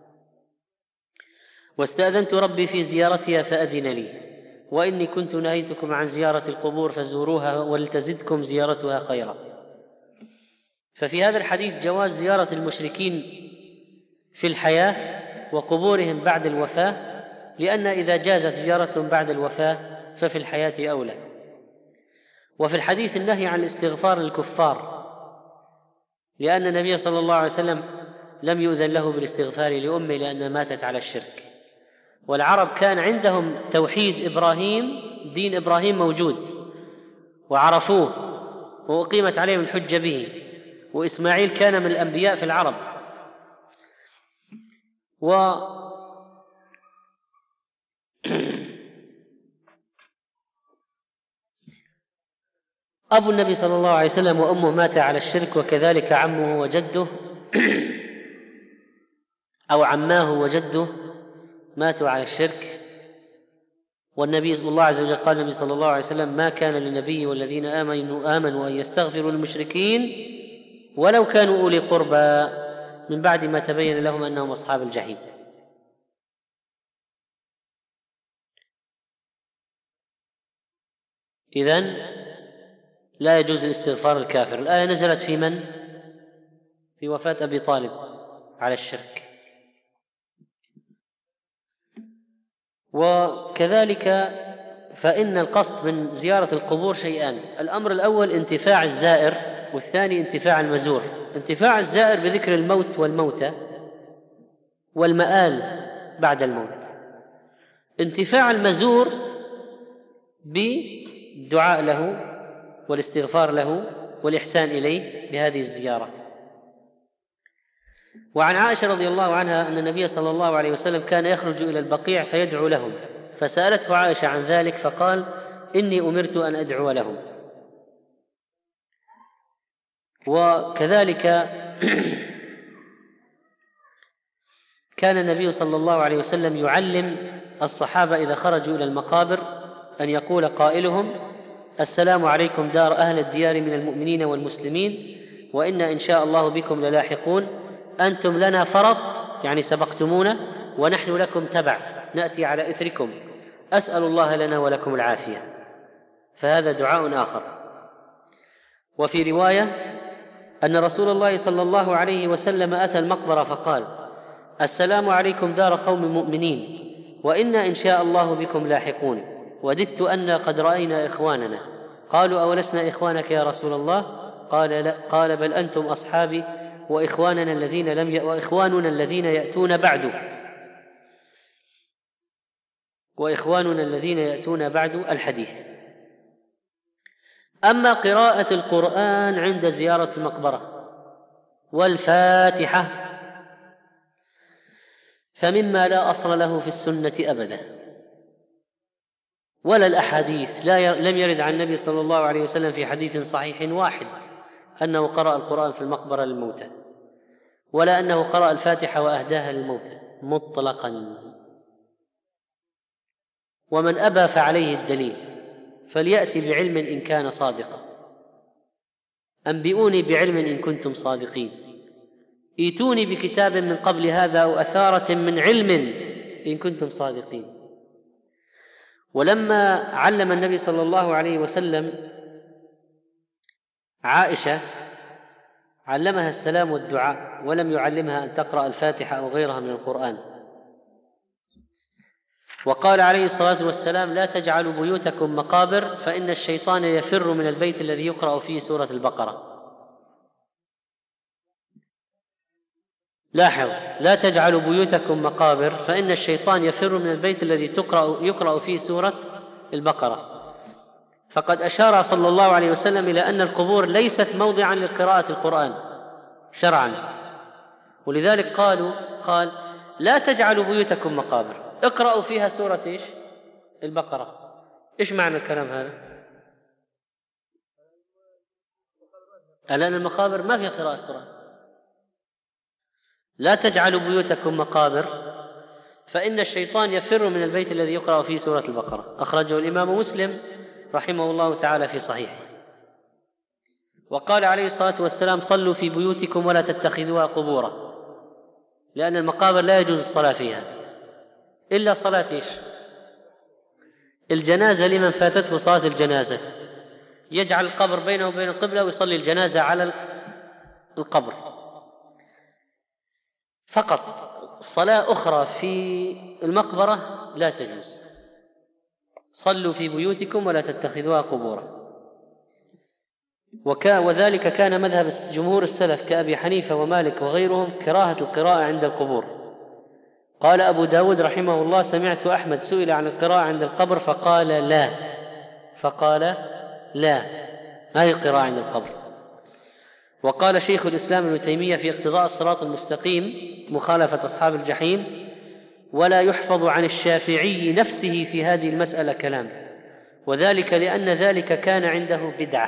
واستأذنت ربي في زيارتها فأذن لي، وإني كنت نهيتكم عن زيارة القبور فزوروها ولتزدكم زيارتها خيرا. ففي هذا الحديث جواز زيارة المشركين في الحياة وقبورهم بعد الوفاة، لأن إذا جازت زيارتهم بعد الوفاة ففي الحياة أولى. وفي الحديث النهي عن الاستغفار للكفار، لأن النبي صلى الله عليه وسلم لم يؤذن له بالاستغفار لأمه لأنها ماتت على الشرك، والعرب كان عندهم توحيد إبراهيم، دين إبراهيم موجود وعرفوه وأقيمت عليهم الحجة به، وإسماعيل كان من الأنبياء في العرب. أبو النبي صلى الله عليه وسلم وأمه مات على الشرك، وكذلك عمه وجده أو عماه وجده ماتوا على الشرك. والنبي صلى الله عز وجل قال النبي صلى الله عليه وسلم: ما كان للنبي والذين آمنوا أن يستغفروا للمشركين ولو كانوا أولي قربى من بعد ما تبين لهم أنهم أصحاب الجحيم. إذن لا يجوز الاستغفار الكافر. الآية نزلت في من؟ في وفاة أبي طالب على الشرك. وكذلك فإن القصد من زيارة القبور شيئان: الأمر الأول انتفاع الزائر، والثاني انتفاع المزور. انتفاع الزائر بذكر الموت والموتى والمآل بعد الموت، انتفاع المزور بالدعاء له والاستغفار له والإحسان إليه بهذه الزيارة. وعن عائشة رضي الله عنها أن النبي صلى الله عليه وسلم كان يخرج إلى البقيع فيدعو لهم، فسألته عائشة عن ذلك فقال: إني أمرت أن أدعو لهم. وكذلك كان النبي صلى الله عليه وسلم يعلم الصحابة إذا خرجوا إلى المقابر أن يقول قائلهم: السلام عليكم دار أهل الديار من المؤمنين والمسلمين، وإنا إن شاء الله بكم للاحقون، أنتم لنا فرط يعني سبقتمونا، ونحن لكم تبع نأتي على إثركم، أسأل الله لنا ولكم العافية. فهذا دعاء آخر. وفي رواية أن رسول الله صلى الله عليه وسلم أتى المقبرة فقال: السلام عليكم دار قوم مؤمنين، وإنا إن شاء الله بكم لاحقون، وددت أن قد رأينا إخواننا. قالوا: أولسنا إخوانك يا رسول الله؟ قال: لا. قال: بل أنتم أصحابي وإخواننا الذين يأتون بعد الحديث. أما قراءة القرآن عند زيارة المقبرة والفاتحة فمما لا أصل له في السنة أبدا، ولا الأحاديث، لم يرد عن النبي صلى الله عليه وسلم في حديث صحيح واحد أنه قرأ القرآن في المقبرة للموتى، ولا أنه قرأ الفاتحة وأهداها للموتى مطلقا. ومن أبى فعليه الدليل، فليأتي بعلم إن كان صادقا. أنبئوني بعلم إن كنتم صادقين، ائتوني بكتاب من قبل هذا أو أثارة من علم إن كنتم صادقين. ولما علم النبي صلى الله عليه وسلم عائشة علمها السلام والدعاء، ولم يعلمها أن تقرأ الفاتحة أو غيرها من القرآن. وقال عليه الصلاة والسلام: لا تجعلوا بيوتكم مقابر فإن الشيطان يفر من البيت الذي يقرأ فيه سورة البقرة. لاحظ: لا تجعلوا بيوتكم مقابر فإن الشيطان يفر من البيت الذي يقرأ فيه سورة البقرة. فقد أشار صلى الله عليه وسلم إلى أن القبور ليست موضعا لقراءة القرآن شرعا، ولذلك قال: لا تجعلوا بيوتكم مقابر، اقرأوا فيها سورة البقرة. إيش معنى الكلام هذا؟ ألان المقابر ما فيها قراءة القرآن. لا تجعلوا بيوتكم مقابر فإن الشيطان يفر من البيت الذي يقرأ فيه سورة البقرة. أخرجه الإمام مسلم رحمه الله تعالى في صحيحه. وقال عليه الصلاة والسلام: صلوا في بيوتكم ولا تتخذوها قبورا، لأن المقابر لا يجوز الصلاة فيها إلا صلاة الجنازة لمن فاتته صلاة الجنازة، يجعل القبر بينه وبين القبلة ويصلي الجنازة على القبر فقط. صلاة أخرى في المقبرة لا تجوز. صلوا في بيوتكم ولا تتخذوها قبورا. وذلك كان مذهب جمهور السلف كأبي حنيفة ومالك وغيرهم كراهة القراءة عند القبور. قال أبو داود رحمه الله: سمعت أحمد سئل عن القراءة عند القبر فقال لا، ما هي القراءة عند القبر. وقال شيخ الإسلام ابن تيمية في اقتضاء الصراط المستقيم مخالفة أصحاب الجحيم: ولا يحفظ عن الشافعي نفسه في هذه المسألة كلام، وذلك لأن ذلك كان عنده بدعة.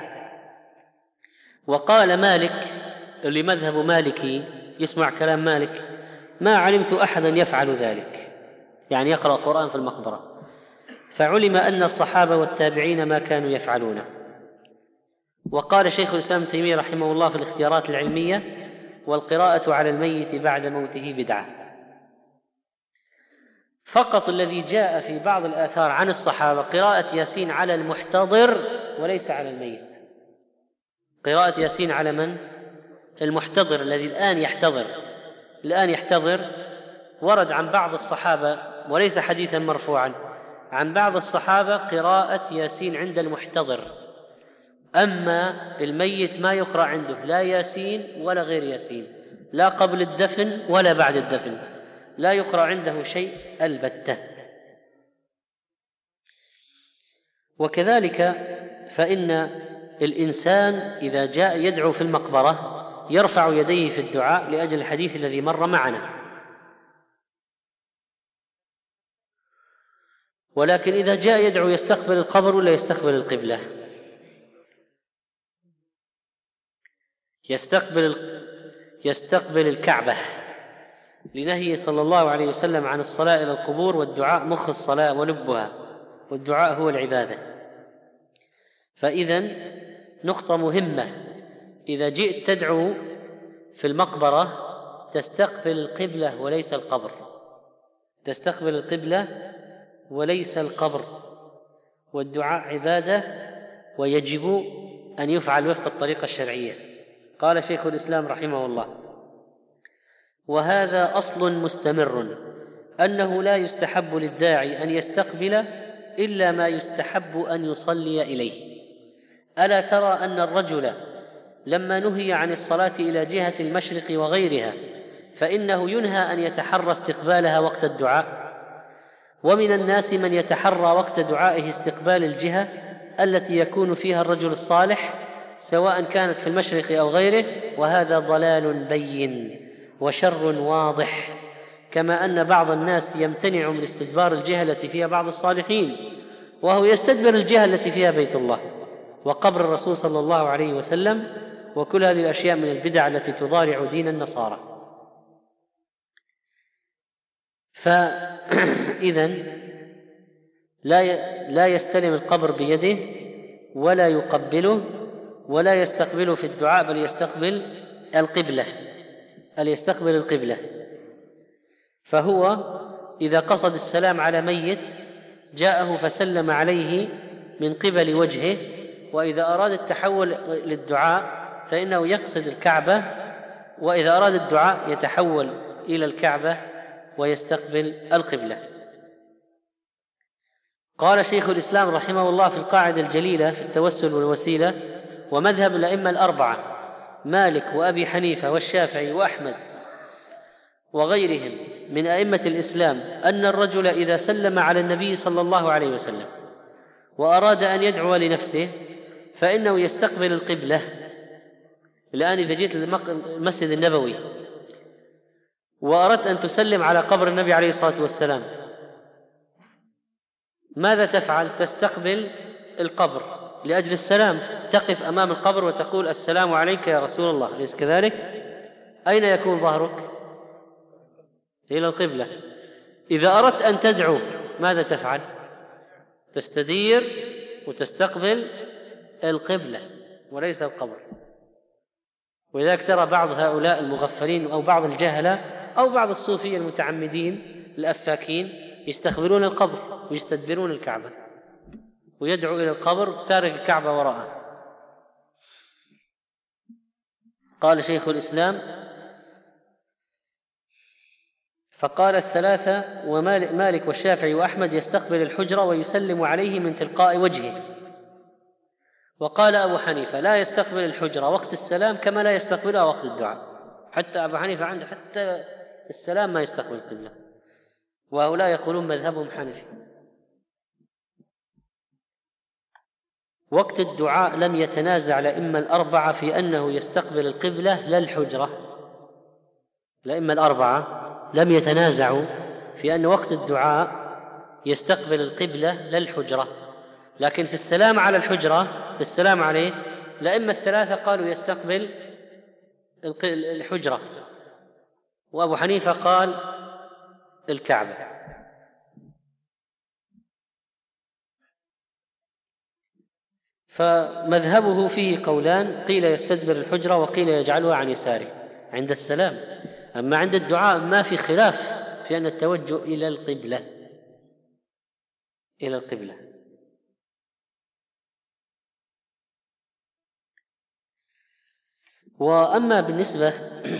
وقال مالك، اللي مذهب مالكي يسمع كلام مالك: ما علمت أحدا يفعل ذلك، يعني يقرأ القرآن في المقبرة. فعلم أن الصحابة والتابعين ما كانوا يفعلونه. وقال شيخ الإسلام ابن تيمية رحمه الله في الاختيارات العلمية: والقراءة على الميت بعد موته بدعة. فقط الذي جاء في بعض الآثار عن الصحابة قراءة ياسين على المحتضر وليس على الميت. قراءة ياسين على من؟ المحتضر الذي الآن يحتضر ورد عن بعض الصحابة وليس حديثا مرفوعا، عن بعض الصحابة قراءة ياسين عند المحتضر. أما الميت ما يقرأ عنده لا ياسين ولا غير ياسين، لا قبل الدفن ولا بعد الدفن، لا يقرأ عنده شيء البتة. وكذلك فإن الإنسان إذا جاء يدعو في المقبرة يرفع يديه في الدعاء لأجل الحديث الذي مر معنا. ولكن إذا جاء يدعو يستقبل القبر ولا يستقبل القبلة؟ يستقبل الكعبة، لنهي صلى الله عليه وسلم عن الصلاة إلى القبور، والدعاء مخ الصلاة ولبها، والدعاء هو العبادة. فإذن نقطة مهمة: إذا جئت تدعو في المقبرة تستقبل القبلة وليس القبر، تستقبل القبلة وليس القبر، والدعاء عبادة ويجب أن يفعل وفق الطريقة الشرعية. قال شيخ الإسلام رحمه الله: وهذا أصل مستمر، أنه لا يستحب للداعي أن يستقبل إلا ما يستحب أن يصلي إليه. ألا ترى أن الرجل لما نهي عن الصلاة إلى جهة المشرق وغيرها فإنه ينهى أن يتحرى استقبالها وقت الدعاء؟ ومن الناس من يتحرى وقت دعائه استقبال الجهة التي يكون فيها الرجل الصالح سواء كانت في المشرق أو غيره، وهذا ضلال بين وشر واضح. كما أن بعض الناس يمتنع من استدبار الجهة التي فيها بعض الصالحين، وهو يستدبر الجهة التي فيها بيت الله وقبر الرسول صلى الله عليه وسلم، وكل هذه الأشياء من البدع التي تضارع دين النصارى. فإذن لا يستلم القبر بيده ولا يقبله ولا يستقبل في الدعاء بل يستقبل القبلة. فهو إذا قصد السلام على ميت جاءه فسلم عليه من قبل وجهه، وإذا أراد التحول للدعاء فإنه يقصد الكعبة، وإذا أراد الدعاء يتحول إلى الكعبة ويستقبل القبلة. قال شيخ الإسلام رحمه الله في القاعدة الجليلة في التوسل والوسيلة: ومذهب الأئمة الأربعة مالك وأبي حنيفة والشافعي وأحمد وغيرهم من أئمة الإسلام أن الرجل إذا سلم على النبي صلى الله عليه وسلم وأراد أن يدعو لنفسه فإنه يستقبل القبلة. الآن إذا جئت المسجد النبوي وأردت أن تسلم على قبر النبي عليه الصلاة والسلام، ماذا تفعل؟ تستقبل القبر لأجل السلام، تقف أمام القبر وتقول: السلام عليك يا رسول الله، أليس كذلك؟ أين يكون ظهرك؟ إلى القبلة. إذا أردت أن تدعو ماذا تفعل؟ تستدير وتستقبل القبلة وليس القبر. ولذلك ترى بعض هؤلاء المغفلين أو بعض الجهلة أو بعض الصوفية المتعمدين الأفاكين يستقبلون القبر ويستدبرون الكعبة ويدعو إلى القبر تارك الكعبة وراءه. قال شيخ الإسلام: فقال الثلاثة ومالك والشافعي وأحمد يستقبل الحجرة ويسلم عليه من تلقاء وجهه. وقال أبو حنيفة: لا يستقبل الحجرة وقت السلام كما لا يستقبلها وقت الدعاء. حتى أبو حنيفة عنده حتى السلام ما يستقبل القبلة، وهؤلاء يقولون مذهبهم حنفي. وقت الدعاء لم يتنازع الأئمة الأربعة في أنه يستقبل القبلة لا الحجرة. الأئمة الأربعة لم يتنازعوا في أن وقت الدعاء يستقبل القبلة لا الحجرة، لكن في السلام على الحجرة في السلام عليه الأئمة الثلاثة قالوا يستقبل الحجرة، وأبو حنيفة قال الكعبة. فمذهبه فيه قولان: قيل يستدبر الحجرة وقيل يجعلها عن يساره عند السلام. أما عند الدعاء ما في خلاف في أن التوجه إلى القبلة. وأما بالنسبة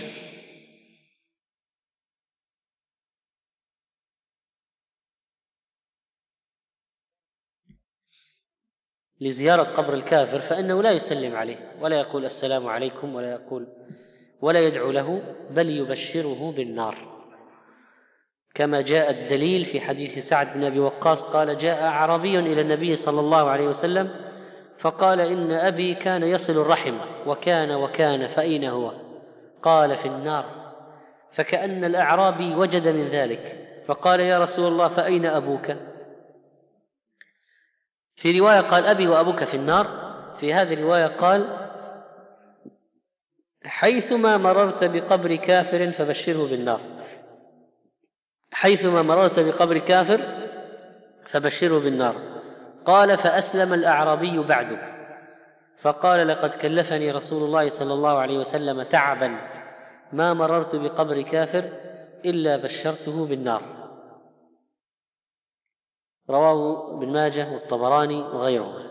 لزيارة قبر الكافر فإنه لا يسلم عليه ولا يقول السلام عليكم ولا يدعو له، بل يبشره بالنار، كما جاء الدليل في حديث سعد بن أبي وقاص قال: جاء أعرابي إلى النبي صلى الله عليه وسلم فقال: إن أبي كان يصل الرحم وكان فأين هو؟ قال: في النار. فكأن الأعرابي وجد من ذلك فقال: يا رسول الله فأين أبوك؟ في رواية قال: أبي وأبوك في النار. في هذه الرواية قال: حيثما مررت بقبر كافر فبشره بالنار. حيثما مررت بقبر كافر فبشره بالنار. قال: فأسلم الأعرابي بعده فقال: لقد كلفني رسول الله صلى الله عليه وسلم تعبا ما مررت بقبر كافر إلا بشرته بالنار. رواه ابن ماجه والطبراني وغيره.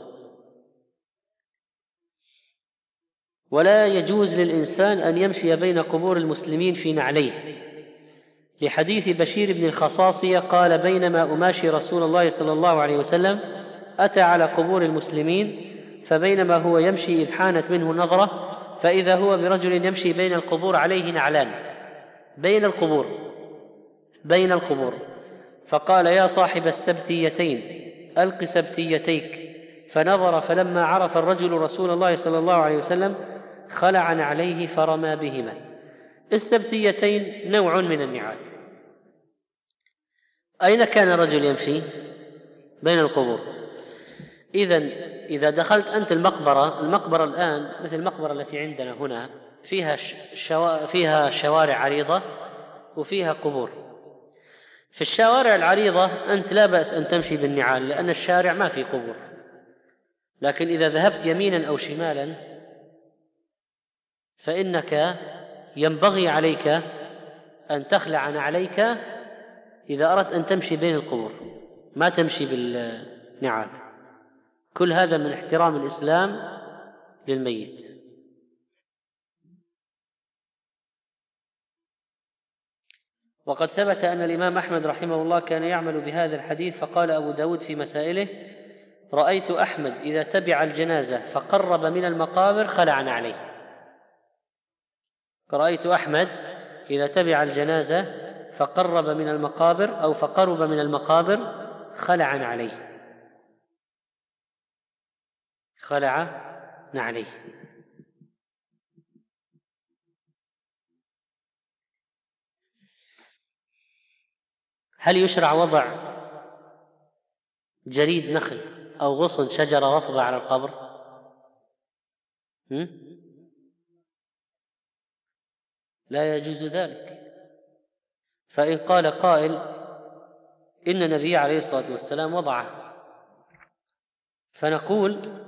ولا يجوز للإنسان أن يمشي بين قبور المسلمين في نعليه، لحديث بشير بن الخصاصية قال: بينما أماشي رسول الله صلى الله عليه وسلم أتى على قبور المسلمين فبينما هو يمشي إذ حانت منه نظرة فإذا هو برجل يمشي بين القبور عليه نعلان بين القبور فقال: يا صاحب السبتيتين ألق سبتيتيك. فنظر فلما عرف الرجل رسول الله صلى الله عليه وسلم خلع عليه فرمى بهما. السبتيتين نوع من النعال. أين كان الرجل يمشي؟ بين القبور. إذا دخلت أنت المقبرة الآن مثل المقبرة التي عندنا هنا فيها شوارع عريضة وفيها قبور. في الشوارع العريضة أنت لا بأس أن تمشي بالنعال لأن الشارع ما فيه قبور، لكن إذا ذهبت يمينا أو شمالا فإنك ينبغي عليك أن تخلع نعليك إذا أردت أن تمشي بين القبور، ما تمشي بالنعال. كل هذا من احترام الإسلام للميت. وقد ثبت أن الإمام أحمد رحمه الله كان يعمل بهذا الحديث، فقال أبو داود في مسائله: رأيت أحمد إذا تبع الجنازة فقرب من المقابر خلع نعليه. رأيت أحمد إذا تبع الجنازة فقرب من المقابر أو فقرب من المقابر خلع نعليه، خلع نعليه. هل يشرع وضع جريد نخل أو غصن شجرة رطبة على القبر؟ لا يجوز ذلك. فإن قال قائل إن النبي عليه الصلاة والسلام وضعه، فنقول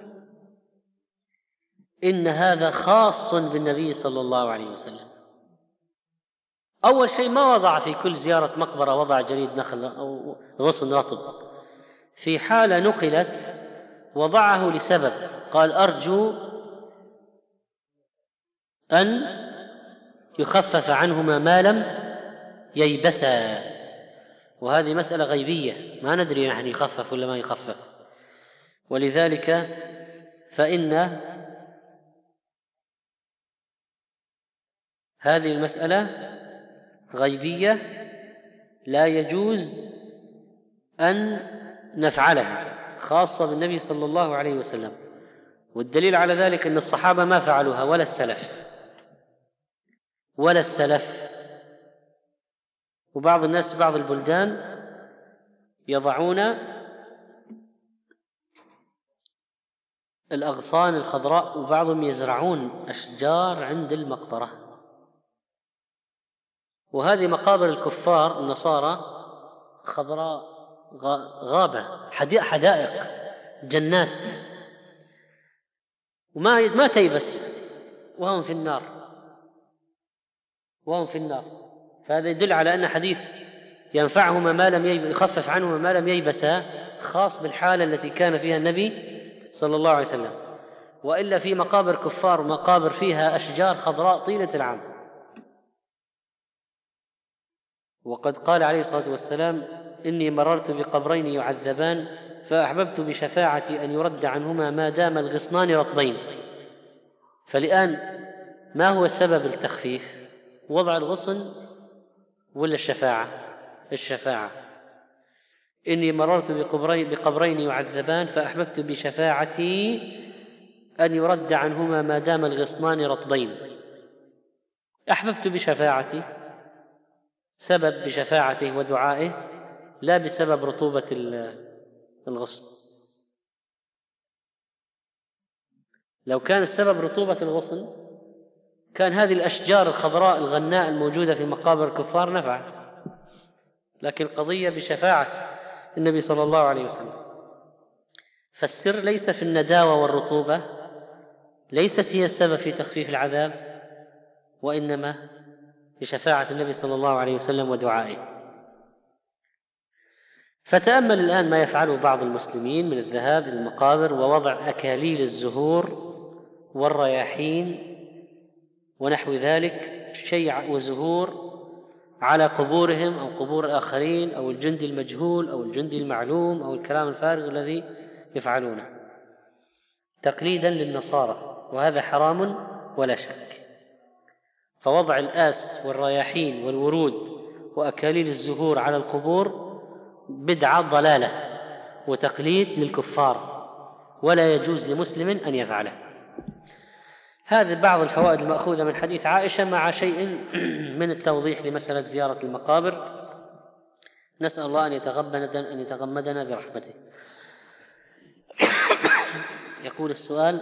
إن هذا خاص بالنبي صلى الله عليه وسلم. أول شيء ما وضع في كل زيارة مقبرة وضع جريد نخل أو غصن رطب. في حالة نقلت وضعه لسبب، قال: أرجو أن يخفف عنهما ما لم ييبسا. وهذه مسألة غيبية ما ندري نحن يخفف ولا ما يخفف، ولذلك فإن هذه المسألة غيبية لا يجوز أن نفعلها، خاصة بالنبي صلى الله عليه وسلم. والدليل على ذلك أن الصحابة ما فعلوها ولا السلف. وبعض الناس في بعض البلدان يضعون الأغصان الخضراء، وبعضهم يزرعون أشجار عند المقبرة. وهذه مقابر الكفار النصارى خضراء، غابة، حدائق، جنات، وما تيبس، وهم في النار. فهذا يدل على أن حديث ينفعهما ما لم يخفف عنهما ما لم ييبسا خاص بالحالة التي كان فيها النبي صلى الله عليه وسلم. وإلا في مقابر كفار ومقابر فيها أشجار خضراء طيلة العام. وقد قال عليه الصلاة والسلام: إني مررت بقبرين يعذبان فأحببت بشفاعتي أن يرد عنهما ما دام الغصنان رطبين. فالآن ما هو سبب التخفيف؟ وضع الغصن ولا الشفاعة؟ إني مررت بقبرين يعذبان فأحببت بشفاعتي أن يرد عنهما ما دام الغصنان رطبين. أحببت بشفاعتي، سبب بشفاعته ودعائه، لا بسبب رطوبة الغصن. لو كان السبب رطوبة الغصن كان هذه الأشجار الخضراء الغناء الموجودة في مقابر الكفار نفعت، لكن القضية بشفاعة النبي صلى الله عليه وسلم. فالسر ليس في النداوة والرطوبة، ليست هي السبب في تخفيف العذاب، وإنما بشفاعة النبي صلى الله عليه وسلم ودعائه. فتأمل الآن ما يفعله بعض المسلمين من الذهاب إلى المقابر ووضع أكاليل الزهور والرياحين ونحو ذلك، شيء وزهور على قبورهم أو قبور الآخرين أو الجندي المجهول أو الجندي المعلوم أو الكلام الفارغ الذي يفعلونه تقليدا للنصارى، وهذا حرام ولا شك. فوضع الآس والرياحين والورود وأكاليل الزهور على القبور بدعة ضلالة وتقليد للكفار، ولا يجوز لمسلم أن يفعله. هذه بعض الفوائد المأخوذة من حديث عائشة مع شيء من التوضيح لمسألة زيارة المقابر. نسأل الله أن يتغمدنا برحمته. يقول السؤال: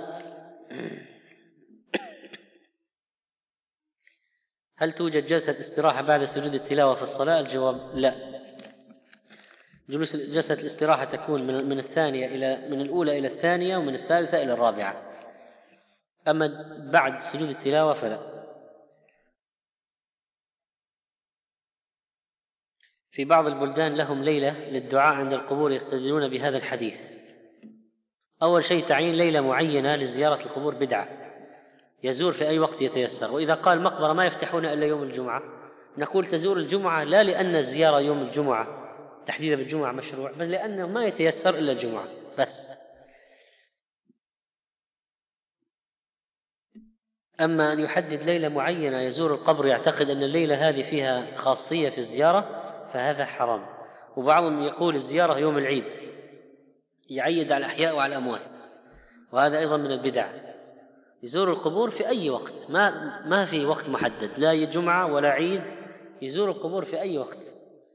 هل توجد جلسة استراحة بعد سجود التلاوة في الصلاة؟ الجواب: لا. جلسة الاستراحة تكون من الأولى إلى الثانية، ومن الثالثة إلى الرابعة. أما بعد سجود التلاوة فلا. في بعض البلدان لهم ليلة للدعاء عند القبور يستدلون بهذا الحديث. أول شيء تعيين ليلة معينة لزيارة القبور بدعة، يزور في أي وقت يتيسر. وإذا قال مقبرة ما يفتحون إلا يوم الجمعة، نقول تزور الجمعة لا لأن الزيارة يوم الجمعة تحديدا بالجمعة مشروع، بل لأنه ما يتيسر إلا الجمعة بس. أما أن يحدد ليلة معينة يزور القبر يعتقد أن الليلة هذه فيها خاصية في الزيارة فهذا حرام. وبعضهم يقول الزيارة يوم العيد، يعيد على الأحياء وعلى الأموات، وهذا أيضا من البدع. يزور القبور في أي وقت، ما في وقت محدد، لا جمعة ولا عيد، يزور القبور في أي وقت.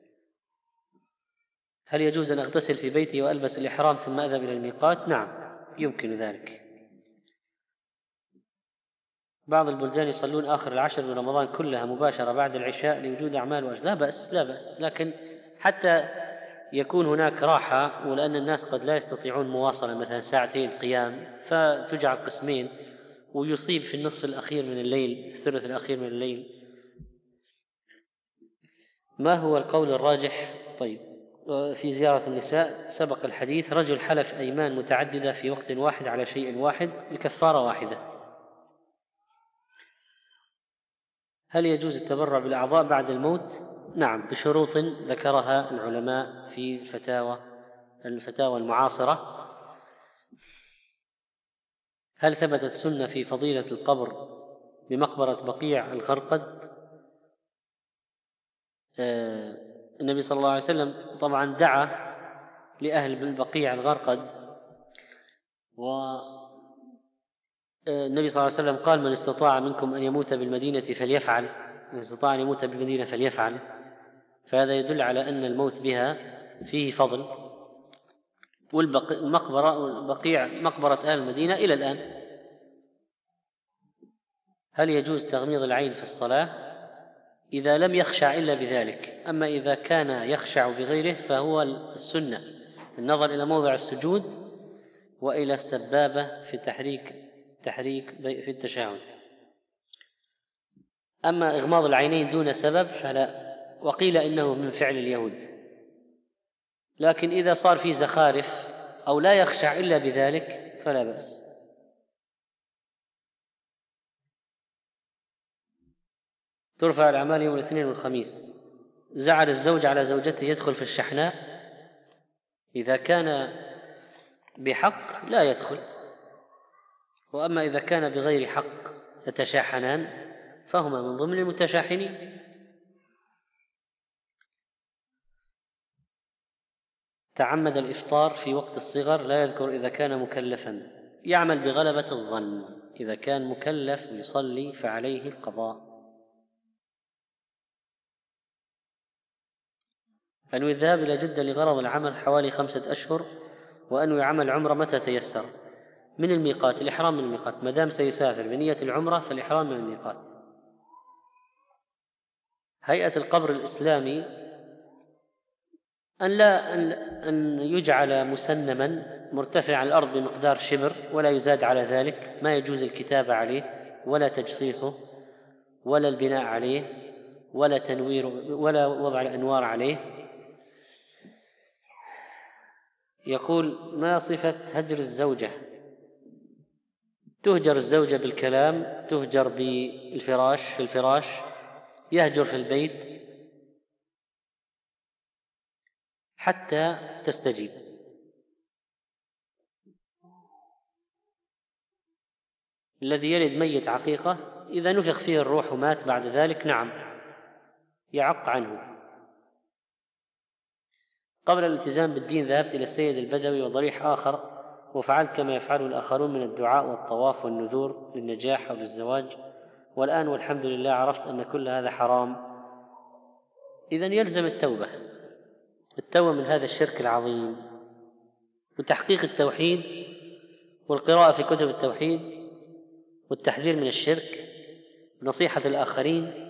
هل يجوز أن أغتسل في بيتي وألبس الإحرام ثم أذهب إلى الميقات؟ نعم يمكن ذلك. بعض البلدان يصلون آخر العشر من رمضان كلها مباشرة بعد العشاء لوجود أعمال لا بأس، لكن حتى يكون هناك راحة، ولأن الناس قد لا يستطيعون مواصلة مثلا ساعتين قيام، فتجعل قسمين ويصيب في النصف الأخير من الليل، الثلث الأخير من الليل. ما هو القول الراجح؟ طيب، في زيارة النساء سبق الحديث، رجل حلف أيمان متعددة في وقت واحد على شيء واحد الكفارة واحدة. هل يجوز التبرع بالأعضاء بعد الموت؟ نعم بشروط ذكرها العلماء في الفتاوى المعاصرة. هل ثبتت سنة في فضيلة القبر بمقبرة بقيع الغرقد؟ النبي صلى الله عليه وسلم طبعا دعا لأهل البقيع الغرقد، والنبي صلى الله عليه وسلم قال من استطاع منكم أن يموت بالمدينة فليفعل، من استطاع أن يموت بالمدينة فليفعل. فهذا يدل على أن الموت بها فيه فضل. والبقيع مقبرة أهل المدينة إلى الآن. هل يجوز تغميض العين في الصلاة؟ إذا لم يخشع إلا بذلك. أما إذا كان يخشع بغيره فهو السنة النظر إلى موضع السجود وإلى السبابة في تحريك في التشهد. أما إغماض العينين دون سبب فلا، وقيل إنه من فعل اليهود. لكن إذا صار في زخارف أو لا يخشع إلا بذلك فلا بأس. ترفع الأعمال يوم الاثنين والخميس. زعل الزوج على زوجته يدخل في الشحناء؟ إذا كان بحق لا يدخل، وأما إذا كان بغير حق يتشاحنان فهما من ضمن المتشاحنين. تعمد الإفطار في وقت الصغر لا يذكر إذا كان مكلفا، يعمل بغلبة الظن. إذا كان مكلف يصلي فعليه القضاء. أنوي الذهاب إلى جدة لغرض العمل حوالي 5 أشهر، وأنوي عمل عمرة متى تيسر؟ من الميقات، الإحرام من الميقات، ما دام سيسافر بنية العمرة فالإحرام من الميقات. هيئة القبر الإسلامي أن يجعل مسنما مرتفع عن الأرض بمقدار شبر ولا يزاد على ذلك، ما يجوز الكتابة عليه ولا تجصيصه ولا البناء عليه ولا تنوير ولا وضع الأنوار عليه. يقول ما صفة هجر الزوجة؟ تهجر الزوجة بالكلام، تهجر بالفراش، في الفراش، يهجر في البيت حتى تستجيب. الذي يلد ميت عقيقة إذا نفخ فيه الروح ومات بعد ذلك نعم يعق عنه. قبل الالتزام بالدين ذهبت إلى السيد البدوي وضريح آخر وفعلت كما يفعله الآخرون من الدعاء والطواف والنذور للنجاح أو للزواج، والآن والحمد لله عرفت أن كل هذا حرام. إذن يلزم التوبة من هذا الشرك العظيم وتحقيق التوحيد والقراءة في كتب التوحيد والتحذير من الشرك ونصيحة الآخرين.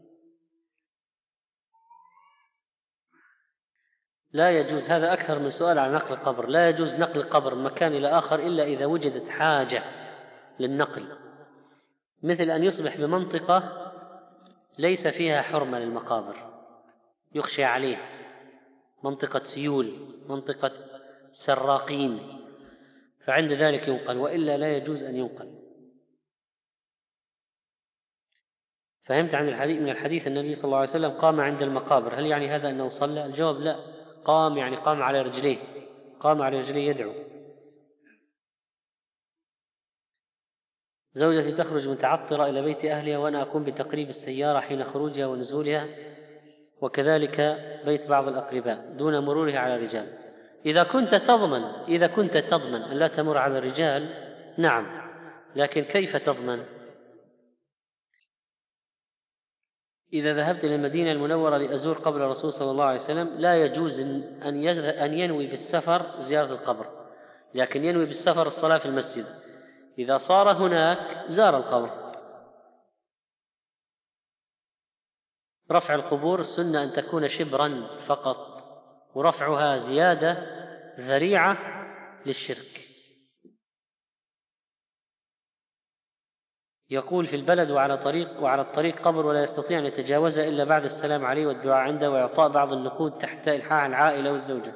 لا يجوز، هذا أكثر من سؤال عن نقل القبر، لا يجوز نقل القبر من مكان إلى آخر إلا إذا وجدت حاجة للنقل مثل أن يصبح بمنطقة ليس فيها حرمة للمقابر، يخشى عليه، منطقة سيول، منطقة سراقين، فعند ذلك ينقل، وإلا لا يجوز أن ينقل. فهمت عن الحديث من الحديث النبي صلى الله عليه وسلم قام عند المقابر، هل يعني هذا أنه صلى؟ الجواب لا، قام يعني قام على رجليه، قام على رجليه يدعو. زوجتي تخرج متعطرة إلى بيت أهلها وأنا أقوم بتقريب السيارة حين خروجها ونزولها، وكذلك بيت بعض الأقرباء دون مرورها على الرجال. إذا كنت تضمن أن لا تمر على الرجال نعم، لكن كيف تضمن؟ إذا ذهبت إلى المدينة المنورة لأزور قبر الرسول صلى الله عليه وسلم لا يجوز أن ينوي بالسفر زيارة القبر، لكن ينوي بالسفر الصلاة في المسجد. إذا صار هناك زار القبر. رفع القبور السنة أن تكون شبرا فقط، ورفعها زيادة ذريعة للشرك. يقول في البلد وعلى الطريق قبر ولا يستطيع أن يتجاوزها إلا بعد السلام عليه والدعاء عنده وإعطاء بعض النقود تحت إلحاح العائلة والزوجة،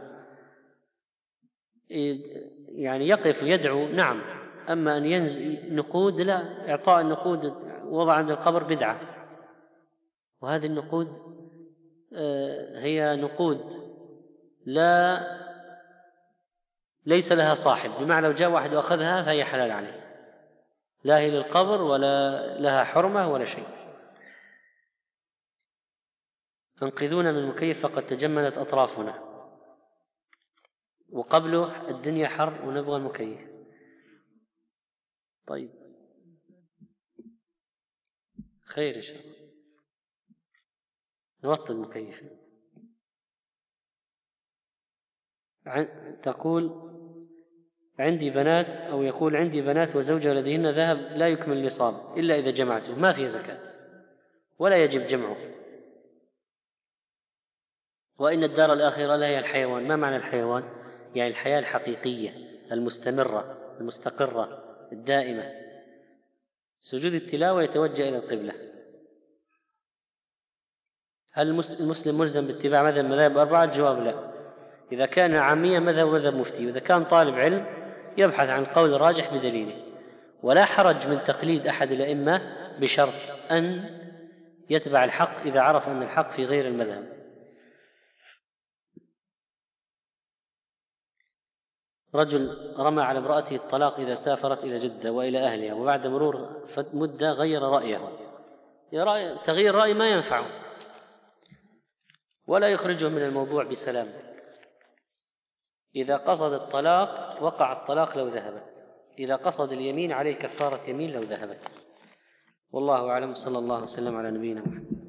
يعني يقف يدعو نعم، أما أن ينزل نقود لا، إعطاء النقود وضع عند القبر بدعة، وهذه النقود هي نقود ليس لها صاحب، بمعنى لو جاء واحد وأخذها فهي حلال عليه، لا هي للقبر ولا لها حرمة ولا شيء. انقذونا من المكيف فقد تجمدت أطرافنا، وقبله الدنيا حر ونبغى المكيف. طيب خير إن شاء الله، نوطي المكيف. تقول عندي بنات، أو يقول عندي بنات وزوجة لديهن ذهب لا يكمل النصاب إلا إذا جمعته، ما فيه زكاة ولا يجب جمعه. وإن الدار الآخرة لا هي الحيوان. ما معنى الحيوان؟ يعني الحياة الحقيقية المستمرة المستقرة الدائمة. سجود التلاوة يتوجه إلى القبلة. هل المسلم ملزم باتباع مذهب الأربعة؟ الجواب لا. إذا كان عاميا مذهب مفتي، وإذا كان طالب علم يبحث عن قول راجح بدليله. ولا حرج من تقليد أحد الأئمة بشرط أن يتبع الحق إذا عرف أن الحق في غير المذهب. رجل رمى على امرأته الطلاق إذا سافرت إلى جدة وإلى أهلها، وبعد مرور مدة غير رأيه. تغيير رأي ما ينفعه ولا يخرجه من الموضوع بسلام. إذا قصد الطلاق وقع الطلاق لو ذهبت، إذا قصد اليمين عليه كفارة يمين لو ذهبت. والله أعلم. صلى الله وسلم على نبينا محمد.